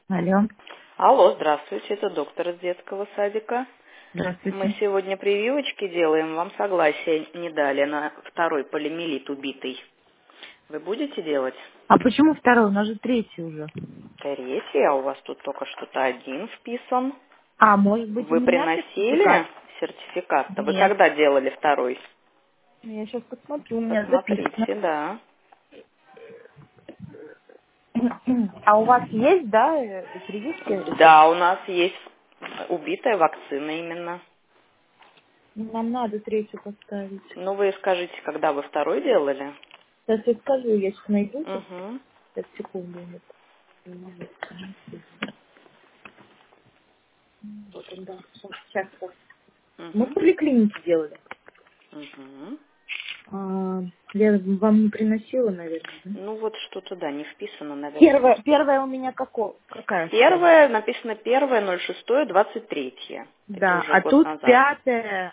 Алло, Алло, здравствуйте, это доктор из детского садика. Мы здравствуйте. сегодня прививочки делаем, вам согласие не дали на второй полимелит убитый. Вы будете делать? А почему второй? У нас же третий уже. Третий, а у вас тут только что-то один вписан. А, может быть, у Вы меня приносили сертификат? сертификат-то? Вы Нет. когда делали второй? Я сейчас посмотрю, у меня записано. Посмотрите, да. А у вас есть, да, прививки? Да, у нас есть убитая вакцина именно. Нам надо третью поставить. Ну, вы скажите, когда вы второй делали? Сейчас я скажу, я сейчас найду. Угу. Сейчас, секунду. Вот он, да. Сейчас. Мы в Угу. поликлинике делали. Угу. Я вам не приносила, наверное, да? Ну вот что-то, да, не вписано, наверное. Первая у меня какая стоит? Первое, написано 1.06.23. Это Да, уже а год тут назад. 5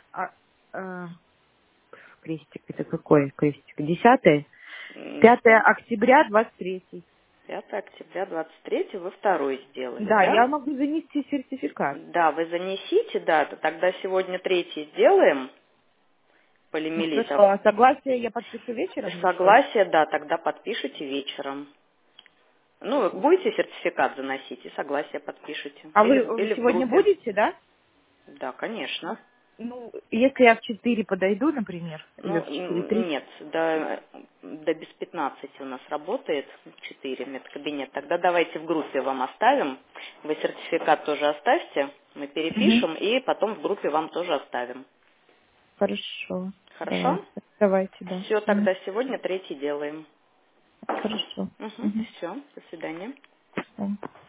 крестик, это какой крестик? 10? 5 октября 23. 5 октября 23 вы второй сделали, Да, да? я могу занести сертификат. Да, вы занесите, да, тогда сегодня третий сделаем Ну хорошо, полимелитов. а согласие я подпишу вечером или что? Согласие, да, тогда подпишите вечером. Ну, вы будете сертификат заносить и согласие подпишите. А Или, вы или в сегодня группе. будете, да? Да, конечно. Ну, если я в 4 подойду, например, или Ну, в 4:30. нет, до без 15 у нас работает 4 медкабинет. Тогда давайте в группе вам оставим. Вы сертификат тоже оставьте, мы Угу. перепишем и потом в группе вам тоже оставим. Хорошо, Хорошо? давайте, да. Все, Мгм. тогда сегодня третий делаем. Хорошо. Угу, Угу. все, до свидания. Всё.